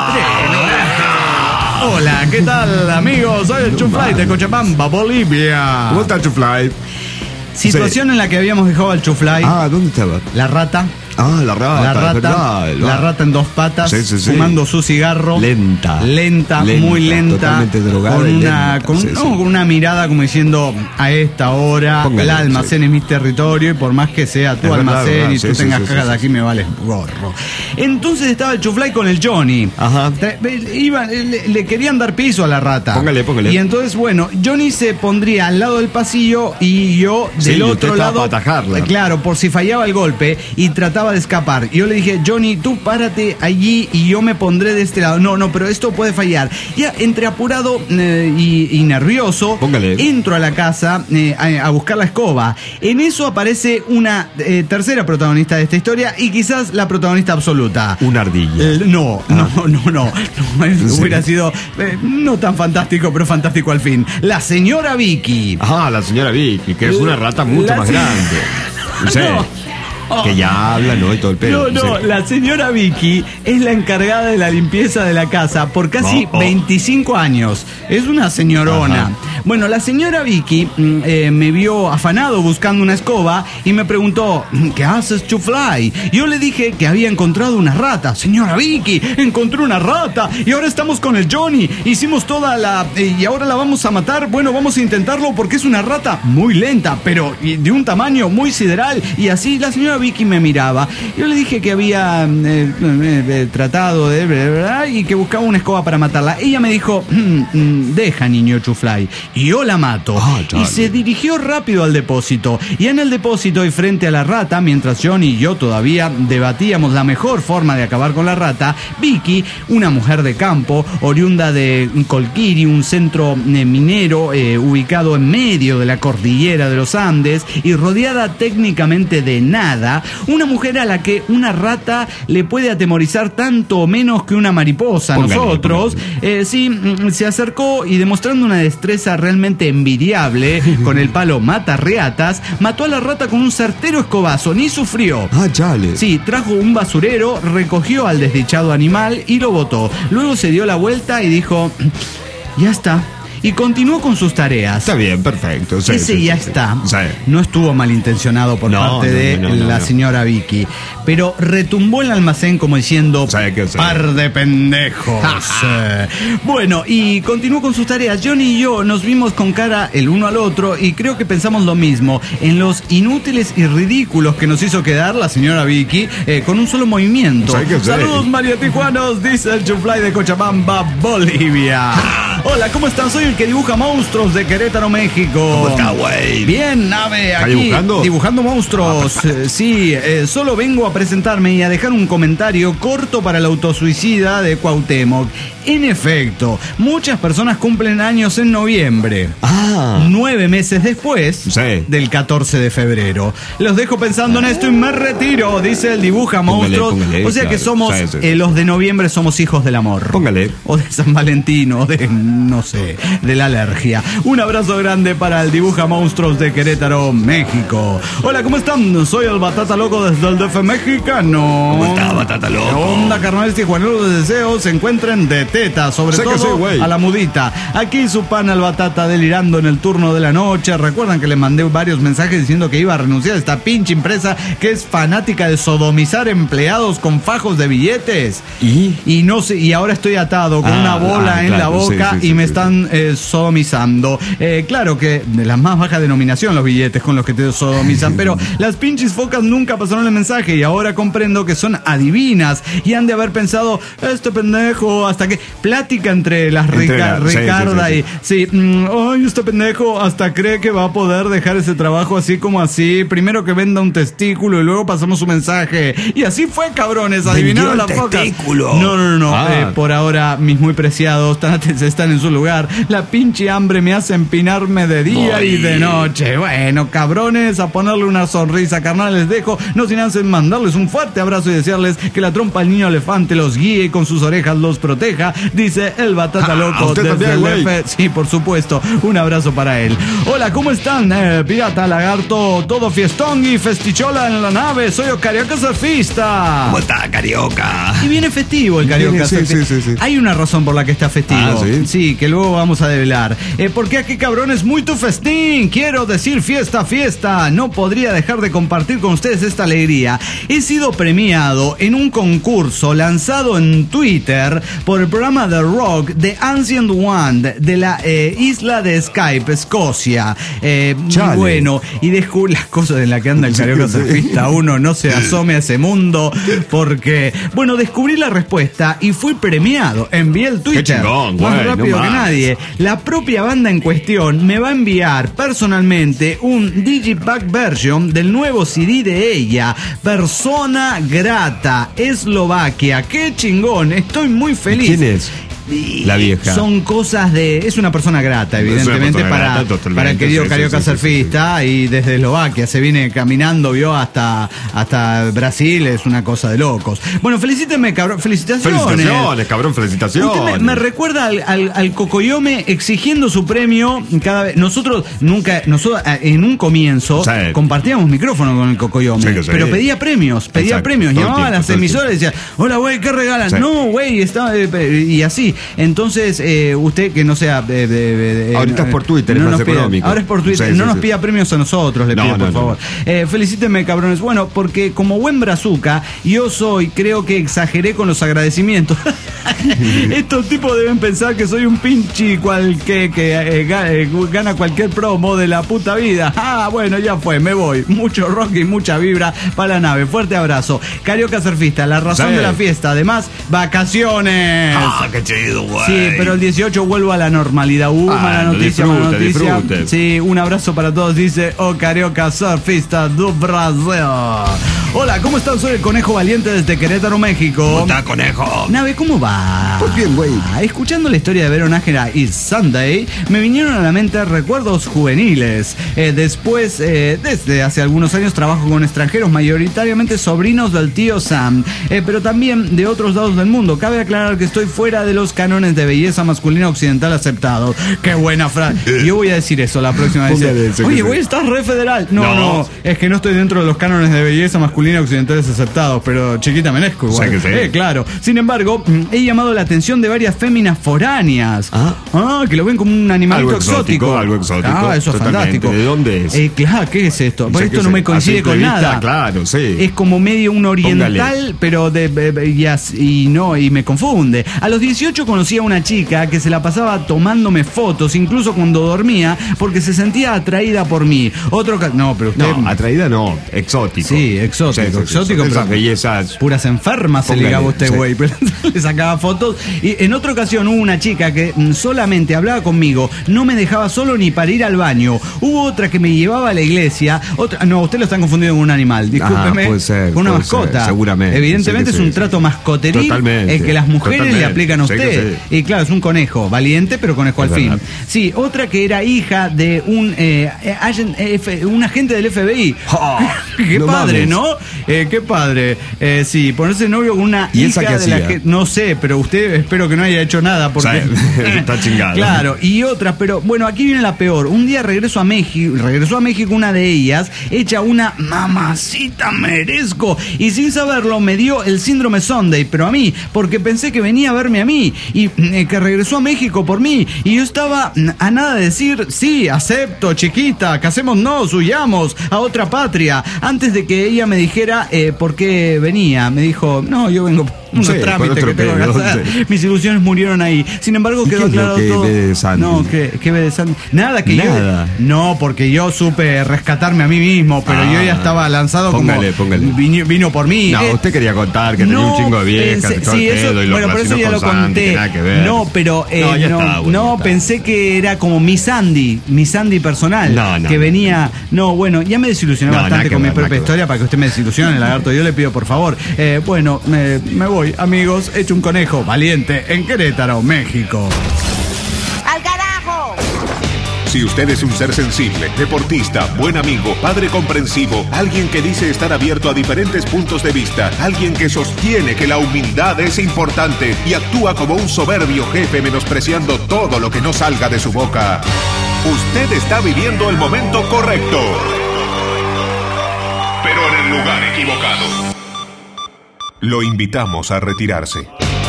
Speaker 8: Hola, ¿qué tal, amigos? Soy el Chuflay de Cochabamba, Bolivia.
Speaker 3: ¿Cómo está Chuflay?
Speaker 8: Situación en la que habíamos dejado al Chuflay.
Speaker 3: ¿Dónde estaba?
Speaker 8: La rata.
Speaker 3: La rata.
Speaker 8: La rata en 2 patas, fumando su cigarro. Lenta, muy lenta.
Speaker 3: Totalmente drogada.
Speaker 8: Con una mirada como diciendo: a esta hora, el almacén es mi territorio, y por más que sea tu almacén y tú tengas cagas aquí, me vales gorro. Entonces estaba el Chuflay con el Johnny. Le querían dar piso a la rata.
Speaker 3: Póngale.
Speaker 8: Y entonces, bueno, Johnny se pondría al lado del pasillo y yo del otro lado.
Speaker 3: Para atajarla.
Speaker 8: Claro, por si fallaba el golpe, y trataba de escapar. Yo le dije: Johnny, tú párate allí y yo me pondré de este lado. No, pero esto puede fallar. Ya entre apurado y nervioso, entro a la casa a buscar la escoba. En eso aparece una tercera protagonista de esta historia, y quizás la protagonista absoluta.
Speaker 9: Una ardilla.
Speaker 8: No. Hubiera sido no tan fantástico, pero fantástico al fin. La señora Vicky.
Speaker 3: La señora Vicky, que es una rata mucho más grande. Que ya habla, ¿no? Y todo el pedo.
Speaker 8: La señora Vicky es la encargada de la limpieza de la casa por casi 25 años. Es una señorona. Bueno, la señora Vicky me vio afanado buscando una escoba y me preguntó: ¿qué haces, Chuflay? Yo le dije que había encontrado una rata. Señora Vicky, encontré una rata y ahora estamos con el Johnny. Hicimos y ahora la vamos a matar. Bueno, vamos a intentarlo porque es una rata muy lenta, pero de un tamaño muy sideral. Y así la señora Vicky me miraba. Yo le dije que había tratado y que buscaba una escoba para matarla. Ella me dijo: deja, niño Chuflay, y yo la mato. Y se dirigió rápido al depósito. Y en el depósito y frente a la rata, mientras Johnny y yo todavía debatíamos la mejor forma de acabar con la rata, Vicky, una mujer de campo, oriunda de Colquiri, un centro minero ubicado en medio de la cordillera de los Andes y rodeada técnicamente de nada, una mujer a la que una rata le puede atemorizar tanto o menos que una mariposa. Nosotros, se acercó y, demostrando una destreza realmente envidiable con el palo mata-reatas, mató a la rata con un certero escobazo. Ni sufrió. Sí, trajo un basurero, recogió al desdichado animal y lo botó. Luego se dio la vuelta y dijo: ya está. Y continuó con sus tareas.
Speaker 3: Está bien, perfecto.
Speaker 8: Está. No estuvo malintencionado por parte de la señora Vicky, pero retumbó el almacén como diciendo: par de pendejos. Bueno, y continuó con sus tareas. Johnny y yo nos vimos con cara el uno al otro y creo que pensamos lo mismo en los inútiles y ridículos que nos hizo quedar la señora Vicky con un solo movimiento. Saludos, María Tijuanos, dice el Chuflay de Cochabamba, Bolivia. Hola, ¿cómo están? Soy el que dibuja monstruos de Querétaro, México.
Speaker 3: ¿Cómo está, güey?
Speaker 8: Bien, Nave, aquí. Dibujando monstruos. Sí, solo vengo a presentarme y a dejar un comentario corto para el autosuicida de Cuauhtémoc. En efecto, muchas personas cumplen años en noviembre. 9 meses después del 14 de febrero. Los dejo pensando en esto y me retiro, dice el dibuja monstruos. O sea que somos, los de noviembre somos hijos del amor.
Speaker 3: Póngale.
Speaker 8: O de San Valentín, o de, no sé, de la alergia. Un abrazo grande para el dibuja monstruos de Querétaro, México. Hola, ¿cómo están? Soy el Batata Loco desde el DF mexicano.
Speaker 3: ¿Cómo está, Batata Loco?
Speaker 8: ¿Qué onda, carnales tijuaneros de deseos? Se encuentren de teta, sobre todo a la mudita. Aquí su pana el Batata delirando en el turno de la noche. Recuerdan que le mandé varios mensajes diciendo que iba a renunciar a esta pinche empresa que es fanática de sodomizar empleados con fajos de billetes. Y no sé, y ahora estoy atado con una bola en la boca y me están sodomizando. Claro que de la más baja denominación los billetes con los que te sodomizan, pero las pinches focas nunca pasaron el mensaje y ahora comprendo que son adivinas y han de haber pensado, este pendejo, hasta que plática entre las Ricarda y ay, este pendejo hasta cree que va a poder dejar ese trabajo así como así, primero que venda un testículo y luego pasamos su mensaje y así fue, cabrones, adivinaron las focas. No, por ahora mis muy preciados están en su lugar. La pinche hambre me hace empinarme de día y de noche. Bueno, cabrones, a ponerle una sonrisa, carnal, les dejo, no sin antes mandarles un fuerte abrazo y desearles que la trompa al niño elefante los guíe y con sus orejas los proteja, dice el Batata Loco desde el F. Sí, por supuesto, un abrazo para él. Hola, ¿cómo están? Pirata, lagarto, todo fiestón y festichola en la nave. Soy el Carioca Surfista.
Speaker 3: ¿Cómo está, Carioca?
Speaker 8: Y viene festivo el Carioca Surfista. Sí. Hay una razón por la que está festivo. Sí, que luego vamos a develar. Porque aquí, cabrones, muy tu festín. Quiero decir fiesta. No podría dejar de compartir con ustedes esta alegría. He sido premiado en un concurso lanzado en Twitter por el programa The Rock The Ancient One de la isla de Skype, Escocia. Bueno, y descubrí las cosas en las que anda el Carioca Surfista. Uno no se asome a ese mundo porque, bueno, descubrí la respuesta y fui premiado. Envié el Twitter.
Speaker 3: Qué chingón,
Speaker 8: más rápido que nadie. La propia banda en cuestión me va a enviar personalmente un Digipack version del nuevo CD de ella, Persona Grata, Eslovaquia. Qué chingón, estoy muy feliz.
Speaker 3: ¿Quién es? La vieja.
Speaker 8: Son cosas de... Es una persona grata, evidentemente, para el querido Carioca Surfista. Y desde Eslovaquia se viene caminando, vio, hasta Brasil. Es una cosa de locos. Bueno, felicítenme, cabrón. Felicitaciones,
Speaker 3: cabrón, felicitaciones.
Speaker 8: Usted me recuerda al Cocoyome exigiendo su premio cada vez. Nosotros en un comienzo compartíamos micrófono con el Cocoyome, pero pedía premios. Llamaba a las emisoras y decía, hola, güey, ¿qué regalan? No, güey, y así. Entonces, usted que no sea...
Speaker 3: ahorita es por Twitter, es más económico.
Speaker 8: Ahora es por Twitter, no nos pida premios a nosotros, le pido, por favor. Felicítenme, cabrones. Bueno, porque como buen brazuca, creo que exageré con los agradecimientos. Estos tipos deben pensar que soy un pinche que gana cualquier promo de la puta vida. Bueno, ya fue, me voy. Mucho rock y mucha vibra para la nave. Fuerte abrazo. Carioca Surfista, la razón de la fiesta. Además, vacaciones.
Speaker 3: Qué chido.
Speaker 8: Sí, pero el 18 vuelvo a la normalidad. Mala noticia.
Speaker 3: Disfrute.
Speaker 8: Sí, un abrazo para todos, dice Carioca Surfista do Brasil. Hola, ¿cómo están? Soy el Conejo Valiente desde Querétaro, México.
Speaker 3: ¿Cómo está, Conejo?
Speaker 8: Nave, ¿cómo va?
Speaker 3: Pues bien, güey.
Speaker 8: Escuchando la historia de Vero Nájera y Sunday, me vinieron a la mente recuerdos juveniles. Después, desde hace algunos años trabajo con extranjeros, mayoritariamente sobrinos del tío Sam, pero también de otros lados del mundo. Cabe aclarar que estoy fuera de los cánones de belleza masculina occidental aceptados. Qué buena frase. Yo voy a decir eso la próxima vez. Oye, güey, estás re federal. No, es que no estoy dentro de los cánones de belleza masculina occidentales aceptados, pero chiquita merezco igual. Claro. Sin embargo, he llamado la atención de varias féminas foráneas. Que lo ven como un animalito exótico.
Speaker 3: Algo exótico.
Speaker 8: Eso es fantástico.
Speaker 3: ¿De dónde es?
Speaker 8: Claro, ¿qué es esto? Pues esto no me coincide con nada.
Speaker 3: Claro, sí.
Speaker 8: Es como medio un oriental, pero y me confunde. A los 18 conocí a una chica que se la pasaba tomándome fotos, incluso cuando dormía, porque se sentía atraída por mí. Pero usted...
Speaker 3: No, atraída no, exótico.
Speaker 8: Sí, exótico. exótico. Exótico, pero
Speaker 3: esas bellezas.
Speaker 8: puras enfermas se ligaba usted, güey. Le sacaba fotos. Y en otra ocasión hubo una chica que solamente hablaba conmigo, no me dejaba solo ni para ir al baño. Hubo otra que me llevaba a la iglesia. Otra, no, usted lo están confundiendo con un animal, discúlpeme.
Speaker 3: Puede ser,
Speaker 8: con una mascota.
Speaker 3: Seguramente.
Speaker 8: Evidentemente es un trato mascoteril el que las mujeres le aplican a usted. Y claro, es un conejo, valiente, pero conejo al fin. Sí, otra que era hija de un agente del FBI. Oh, qué padre, mames. ¿No? Qué padre. Sí, ponerse novio con una hija de la que... No sé, pero usted espero que no haya hecho nada porque...
Speaker 3: está chingado.
Speaker 8: Claro, y otras, pero bueno, aquí viene la peor. Un día regresó a México una de ellas, hecha una mamacita merezco, y sin saberlo me dio el síndrome Sunday, pero a mí, porque pensé que venía a verme a mí, y que regresó a México por mí, y yo estaba a nada de decir, sí, acepto, chiquita, casémonos, huyamos a otra patria, antes de que ella me dijera por qué venía. Me dijo, no, yo vengo unos trámites que tengo que hacer. Mis ilusiones murieron ahí. Sin embargo, quedó aclarado todo. No, ¿qué ve de Sandy? Nada, que nada. Yo... No, porque yo supe rescatarme a mí mismo, pero yo ya estaba lanzado
Speaker 3: póngale.
Speaker 8: Vino por mí.
Speaker 3: No, usted quería contar que tenía un chingo de viejas,
Speaker 8: sí, eso, bueno, por eso ya lo conté. No, pero pensé que era como mi Sandy personal, que venía... No, bueno, ya me desilusioné bastante con mi propia historia para que usted me desilusione, lagarto. Yo le pido, por favor. Bueno, me voy, amigos. Hecho un conejo valiente en Querétaro, México.
Speaker 6: ¡Al carajo! Si usted es un ser sensible, deportista, buen amigo, padre comprensivo, alguien que dice estar abierto a diferentes puntos de vista, alguien que sostiene que la humildad es importante y actúa como un soberbio jefe menospreciando todo lo que no salga de su boca, usted está viviendo el momento correcto, pero en el lugar equivocado. Lo invitamos a retirarse.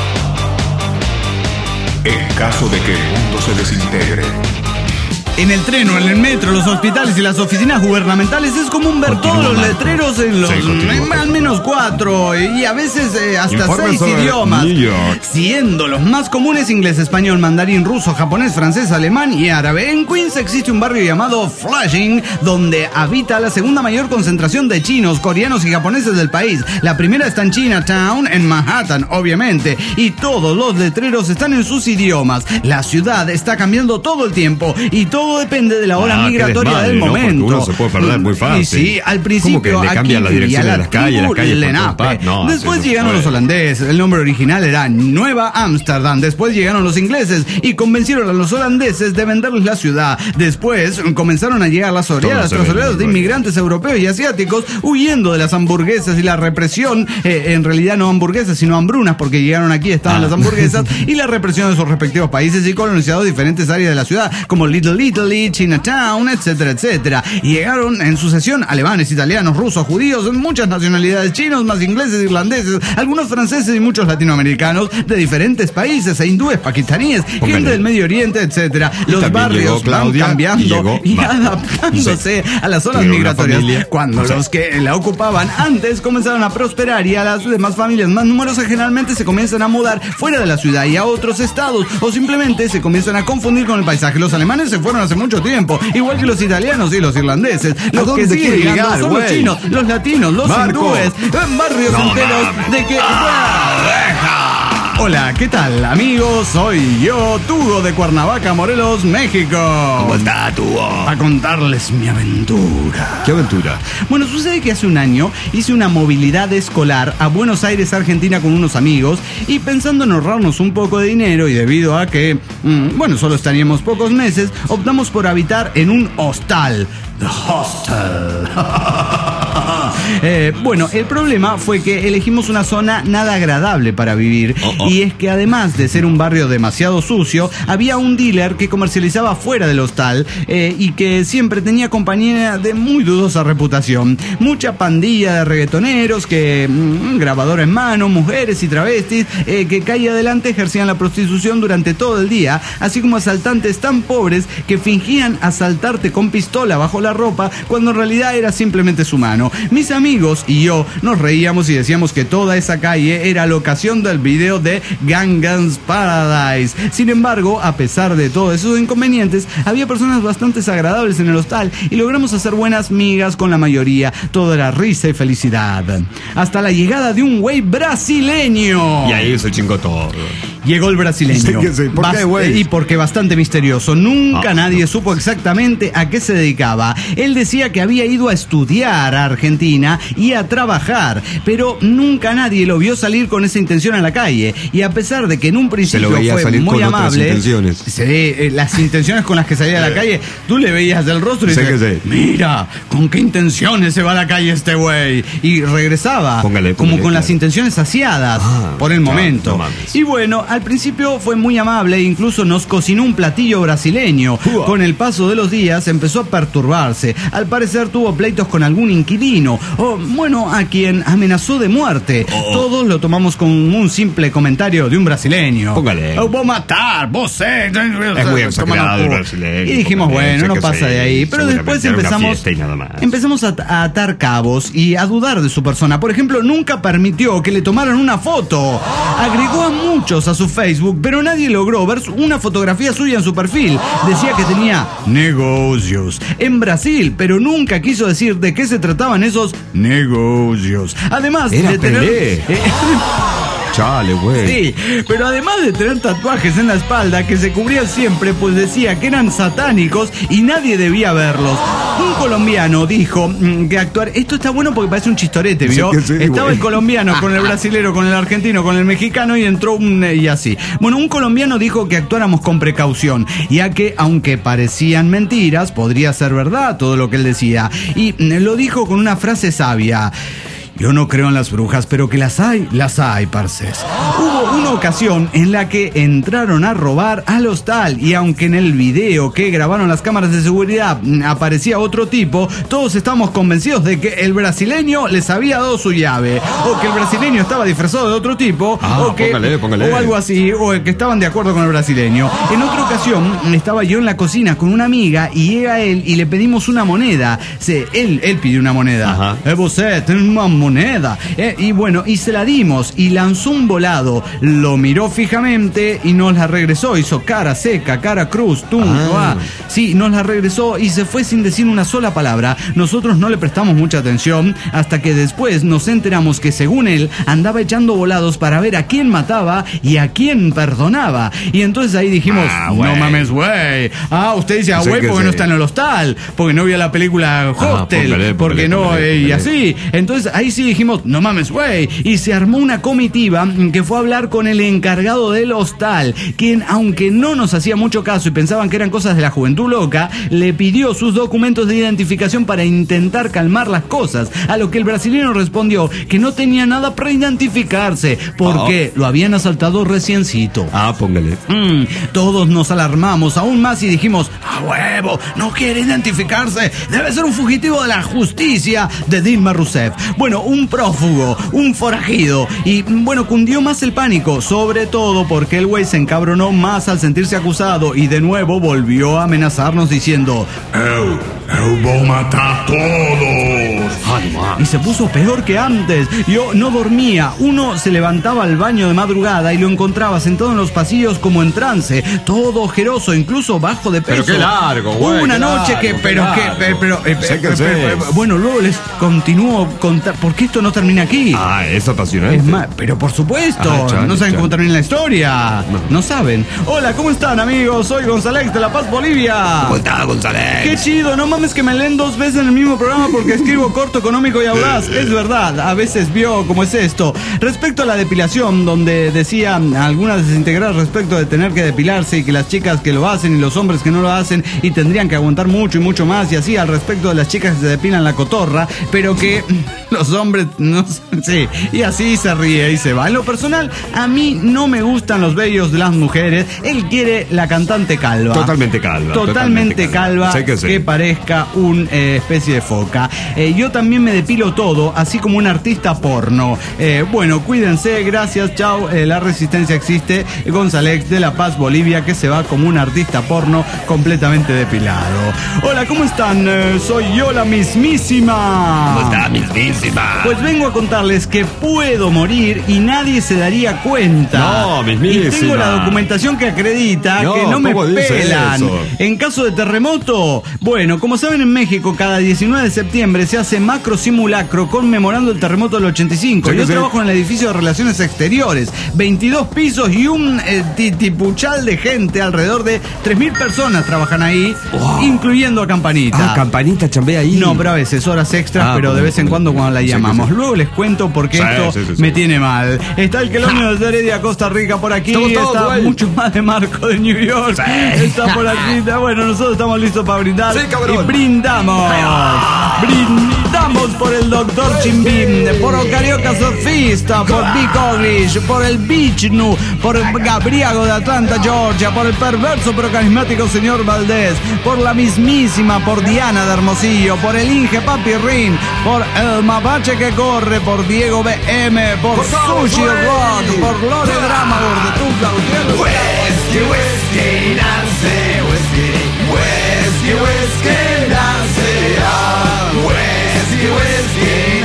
Speaker 6: En caso de que el mundo se desintegre.
Speaker 8: En el tren o en el metro, los hospitales y las oficinas gubernamentales es común ver todos los letreros en los al menos 4 y a veces hasta 6 idiomas, siendo los más comunes inglés, español, mandarín, ruso, japonés, francés, alemán y árabe. En Queens existe un barrio llamado Flushing, donde habita la segunda mayor concentración de chinos, coreanos y japoneses del país. La primera está en Chinatown, en Manhattan, obviamente, y todos los letreros están en sus idiomas. La ciudad está cambiando todo el tiempo y todo depende de la hora migratoria del momento.
Speaker 3: Porque uno se puede perder muy fácil.
Speaker 8: Y sí, al principio
Speaker 3: que le cambian la dirección de las calles,
Speaker 8: después llegaron los holandeses. El nombre original era Nueva Ámsterdam. Después llegaron los ingleses y convencieron a los holandeses de venderles la ciudad. Después comenzaron a llegar las oleadas tras oleadas de inmigrantes europeos y asiáticos huyendo de las hamburguesas y la represión. En realidad no hamburguesas, sino hambrunas, porque llegaron aquí, estaban las hamburguesas y la represión de sus respectivos países y colonizados diferentes áreas de la ciudad, como Little Italy, Chinatown, etcétera, etcétera. Y llegaron en sucesión alemanes, italianos, rusos, judíos, muchas nacionalidades, chinos, más ingleses, irlandeses, algunos franceses y muchos latinoamericanos de diferentes países, hindúes, pakistaníes, gente del Medio Oriente, etcétera. Los barrios van cambiando y adaptándose a las zonas migratorias. Cuando los que la ocupaban antes comenzaron a prosperar y a las demás familias más numerosas generalmente se comienzan a mudar fuera de la ciudad y a otros estados, o simplemente se comienzan a confundir con el paisaje. Los alemanes se fueron hace mucho tiempo, igual que los italianos y los irlandeses. Los que siguen llegando son los chinos, los latinos, los hindúes, barrios enteros de que... Hola, ¿qué tal, amigos? Soy yo, Tugo de Cuernavaca, Morelos, México.
Speaker 3: ¿Cómo está, Tugo?
Speaker 8: A contarles mi aventura.
Speaker 3: ¿Qué aventura?
Speaker 8: Bueno, sucede que hace un año hice una movilidad escolar a Buenos Aires, Argentina, con unos amigos, y pensando en ahorrarnos un poco de dinero y debido a que, solo estaríamos pocos meses, optamos por habitar en un hostal. The Hostel. El problema fue que elegimos una zona nada agradable para vivir. Y es que además de ser un barrio demasiado sucio, había un dealer que comercializaba fuera del hostal y que siempre tenía compañía de muy dudosa reputación. Mucha pandilla de reggaetoneros que, grabadora en mano, mujeres y travestis que calle adelante ejercían la prostitución durante todo el día, así como asaltantes tan pobres que fingían asaltarte con pistola bajo la ropa cuando en realidad era simplemente su mano. brasileño. Mis amigos y yo nos reíamos y decíamos que toda esa calle era locación del video de Gangnam Paradise. Sin embargo, a pesar de todos esos inconvenientes, había personas bastante agradables en el hostal y logramos hacer buenas migas con la mayoría. Todo era risa y felicidad. Hasta la llegada de un güey brasileño.
Speaker 3: Y ahí se chingó todo.
Speaker 8: Llegó el brasileño.
Speaker 3: ¿Por qué, güey?
Speaker 8: Y porque bastante misterioso. Nunca nadie supo exactamente a qué se dedicaba. Él decía que había ido a estudiar a Argentina y a trabajar, pero nunca nadie lo vio salir con esa intención a la calle. Y a pesar de que en un principio fue muy amable, las intenciones con las que salía a la calle, tú le veías del rostro y dices, mira, ¿con qué intenciones se va a la calle este güey? Y regresaba como con las intenciones saciadas por el momento. No y bueno, al principio fue muy amable, incluso nos cocinó un platillo brasileño. Con el paso de los días empezó a perturbarse. Al parecer tuvo pleitos con algún inquilino, o bueno, a quien amenazó de muerte. Todos lo tomamos como un simple comentario de un brasileño. Vos matar, vos es
Speaker 3: muy exagerado el brasileño.
Speaker 8: Y dijimos, bueno, no pasa de ahí. Pero después empezamos a atar cabos y a dudar de su persona. Por ejemplo, nunca permitió que le tomaran una foto. Agregó a muchos a su Facebook, pero nadie logró ver una fotografía suya en su perfil. Decía que tenía negocios en Brasil, pero nunca quiso decir de qué se trataban esos negocios. Además de tener...
Speaker 3: Chale, güey.
Speaker 8: Sí, pero además de tener tatuajes en la espalda que se cubrían siempre, pues decía que eran satánicos y nadie debía verlos. Un colombiano dijo que actuar... Esto está bueno porque parece un chistorete, ¿vio? Estaba el colombiano con el brasilero, con el argentino, con el mexicano y entró y así. Bueno, un colombiano dijo que actuáramos con precaución, ya que aunque parecían mentiras, podría ser verdad todo lo que él decía. Y lo dijo con una frase sabia. Yo no creo en las brujas, pero que las hay, parces. Hubo una ocasión en la que entraron a robar al hostal y aunque en el video que grabaron las cámaras de seguridad aparecía otro tipo, todos estábamos convencidos de que el brasileño les había dado su llave, o que el brasileño estaba disfrazado de otro tipo, o que
Speaker 3: póngale.
Speaker 8: O algo así, o que estaban de acuerdo con el brasileño. En otra ocasión estaba yo en la cocina con una amiga y llega él y le pedimos una moneda. Él pidió una moneda. Vos tenés una moneda. Y bueno, y se la dimos y lanzó un volado, lo miró fijamente y nos la regresó, hizo cara seca, cara cruz, sí, nos la regresó y se fue sin decir una sola palabra. Nosotros no le prestamos mucha atención hasta que después nos enteramos que según él andaba echando volados para ver a quién mataba y a quién perdonaba. Y entonces ahí dijimos, no mames, güey. Usted dice, güey, porque no está en el hostal, porque no vio la película Hostel, porque no, y así. Entonces ahí sí dijimos, no mames, güey. Y se armó una comitiva que fue a hablar con el encargado del hostal, quien, aunque no nos hacía mucho caso y pensaban que eran cosas de la juventud loca, le pidió sus documentos de identificación para intentar calmar las cosas. A lo que el brasileño respondió que no tenía nada para identificarse, porque lo habían asaltado reciencito.
Speaker 3: Póngale.
Speaker 8: Todos nos alarmamos aún más y dijimos, ¡a huevo! No quiere identificarse. Debe ser un fugitivo de la justicia de Dilma Rousseff. Bueno, un prófugo, un forajido. Y bueno, cundió más el pánico, sobre todo porque el güey se encabronó más al sentirse acusado y de nuevo volvió a amenazarnos diciendo, eu voy a matar a todos. Y se puso peor que antes. Yo no dormía. Uno se levantaba al baño de madrugada y lo encontraba sentado en los pasillos como en trance, todo ojeroso, incluso bajo de peso.
Speaker 3: Pero qué largo, güey.
Speaker 8: Una noche bueno, luego les continúo contar, porque esto no termina aquí.
Speaker 3: Es apasionante.
Speaker 8: Es más, pero por supuesto, no saben cómo termina la historia. No saben. Hola, ¿cómo están, amigos? Soy González de La Paz, Bolivia.
Speaker 3: ¿Cómo estás, González?
Speaker 8: Qué chido, no mames que me leen 2 veces en el mismo programa porque escribo corto, económico y audaz. Es verdad, a veces vio cómo es esto. Respecto a la depilación, donde decían algunas desintegradas respecto de tener que depilarse y que las chicas que lo hacen y los hombres que no lo hacen y tendrían que aguantar mucho y mucho más, y así al respecto de las chicas que se depilan la cotorra, pero que los hombres, no sé, sí, y así se ríe y se va. En lo personal, a mí no me gustan los vellos de las mujeres. Él quiere la cantante calva.
Speaker 3: Totalmente calva.
Speaker 8: Totalmente calva,
Speaker 3: sí
Speaker 8: que parezca una especie de foca. Yo también me depilo todo, así como un artista porno. Bueno, cuídense, gracias, chao. La resistencia existe. González de La Paz, Bolivia, que se va como un artista porno completamente depilado. Hola, ¿cómo están? Soy yo, la mismísima.
Speaker 3: ¿Cómo está, mismísima?
Speaker 8: Pues vengo a contarles que puedo morir y nadie se daría cuenta.
Speaker 3: No, mismísima.
Speaker 8: Y tengo la documentación que acredita que no me pelan. En caso de terremoto, bueno, como saben, en México cada 19 de septiembre se hace macro simulacro conmemorando el terremoto del 85. Yo trabajo en el edificio de Relaciones Exteriores, 22 pisos y un titipuchal de gente, alrededor de 3.000 personas trabajan ahí, incluyendo a Campanita.
Speaker 3: Campanita chambea ahí.
Speaker 8: No, pero a veces horas extras, pero de vez en cuando la llamamos. Luego les cuento porque esto me tiene mal. Está el quelonio desde Heredia, Costa Rica, por aquí. Está mucho más de Marco de New York. Está por aquí. Bueno, nosotros estamos listos para brindar. Y brindamos. Brindamos por el Dr. Chimbim, por el Carioca Sofista, por Big Oglish, por el Bichnu, por Gabriago de Atlanta, Georgia, por el perverso pero carismático señor Valdés, por la mismísima, por Diana de Hermosillo, por el Inge Papi Rin, por el Mapache que corre, por Diego BM, por Sushi Rock, por Lore Drama, por Tufla Gutiérrez.
Speaker 10: Whiskey, Nancy, whiskey, Nancy, whiskey,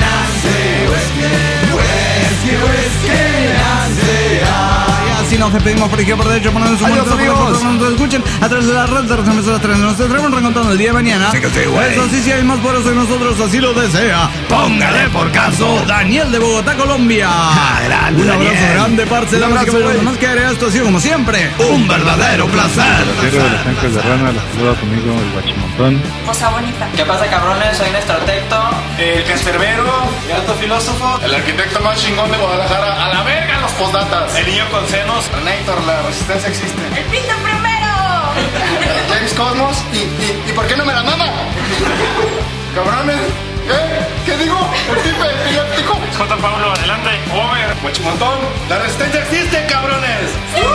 Speaker 10: Nancy.
Speaker 8: Y así nos despedimos por izquierda, por derecha, por donde nos escuchen a través de la red de las emisoras 3. Nos estaremos reencontrando el día de mañana.
Speaker 3: Sí que sí, güey.
Speaker 8: Eso sí, si hay más poderoso que nosotros, así lo desea. Póngale por caso, Daniel de Bogotá, Colombia.
Speaker 3: Grande,
Speaker 8: un abrazo
Speaker 3: Daniel.
Speaker 8: grande, parce de la música. Más que agregar, esto ha sido como siempre un verdadero placer.
Speaker 2: De Los Ángeles de Rana, la saluda conmigo el Guachimontón.
Speaker 11: Cosa bonita.
Speaker 12: ¿Qué pasa, cabrones? Soy Néstor Tecto,
Speaker 5: El cancerbero, el alto filósofo, el arquitecto más chingón de Guadalajara. A la verga los postdatas. El niño con senos. Renator, la resistencia existe.
Speaker 11: ¡El pinto primero!
Speaker 5: James Cosmos. ¿Y por qué no me la mama? Cabrones. ¿Qué digo? El tipo epiléptico.
Speaker 12: J. Pablo, adelante.
Speaker 5: Over. Guachimontón. La resistencia existe, cabrones.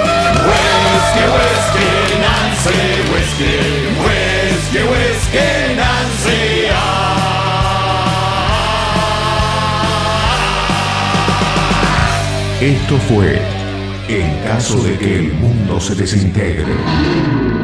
Speaker 10: Whiskey, Nancy, whiskey, Nancy.
Speaker 6: Esto fue En caso de que el mundo se desintegre.